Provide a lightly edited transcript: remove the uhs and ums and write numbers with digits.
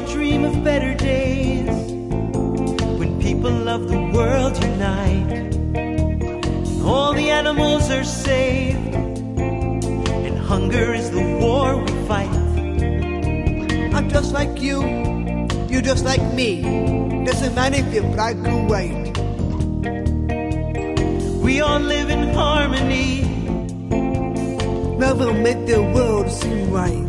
dream of better days, when people of the world unite, and all the animals are saved, and hunger is the war we fight. I'm just like you, you're just like me. Doesn't matter if you're black or white. We all live in harmony. Love will make the world seem right.